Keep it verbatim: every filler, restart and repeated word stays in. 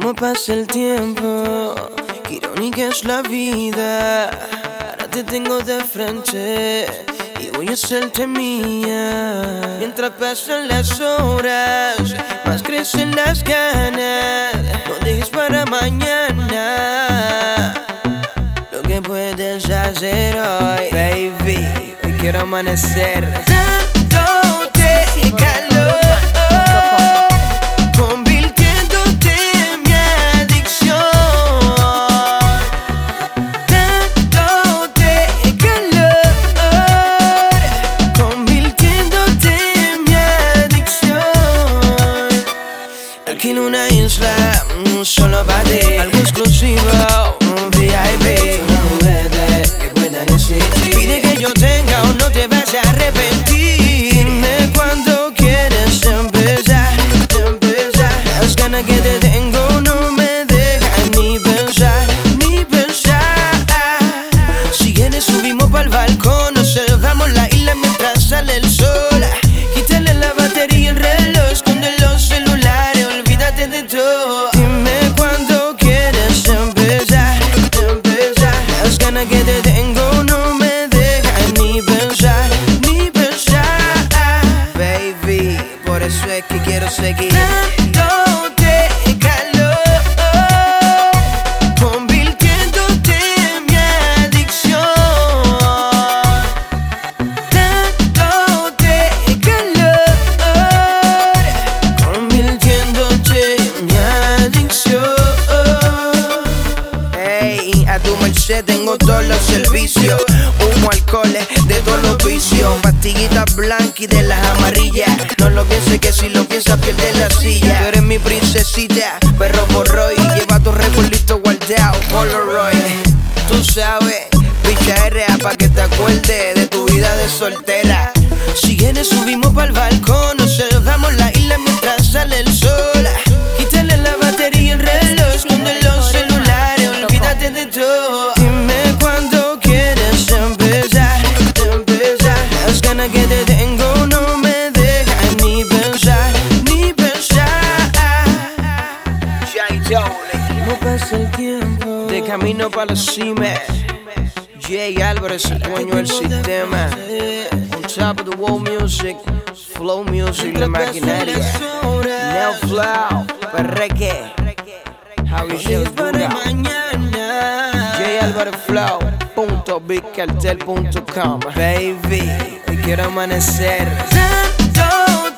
cómo pasa el tiempo, qué irónica es la vida. Ahora te tengo de frente y voy a hacerte mía. Mientras pasan las horas, más crecen las ganas. No dejes para mañana lo que puedes hacer hoy, baby. Hoy quiero amanecer dándote calor, aquí en una isla, solo para ti, algo exclusivo, un V I P, una juguete que pueda existir. Pide que yo tenga o no te vas a arrepentir. Dime cuando quieres empezar, empezar. Las ganas que te tengo no me dejan ni pensar, ni pensar. Si quieres subimos pa'l balcón, observamos la isla mientras sale el sol. Quítale la batería al reloj, esconde los celulares, olvídate de todo. Dime cuando quieres empezar, empezar. Las ganas que te tengo no me dejan ni pensar, ni pensar. Baby, por eso es que quiero seguir dándote calor, convirtiéndote en mi adicción. Dándote calor, convirtiéndote en mi adicción. Hey, a tu merced tengo todos los servicios. Humo, alcoholes, de todos los vicios. Pastillitas blancas y de las amarillas. No lo pienses que si lo piensas pierde la silla. Tú eres mi princesita, perro borroy. Lleva tu recuerdito guardado, Polaroid. Tú sabes, bicha R pa' que te acuerdes de tu vida de soltera. Si quieres subimos pa'l balcón, observamos la isla mientras sale el sol. Quítale la batería al reloj, esconde los celulares, olvídate de todo. Dime cuando quieres empezar, empezar. Las ganas que te tengo no me dejan ni pensar, ni pensar. ¿Cómo pasa el tiempo? De camino para la cima, Jay Álvarez, el dueño del sistema. On top of the world music, flow music, la maquinaria. Neo Flow, Perreque, Javi Shevdura, Jay Álvarez Flow, punto big cartel punto com. Baby, hoy quiero amanecer dándote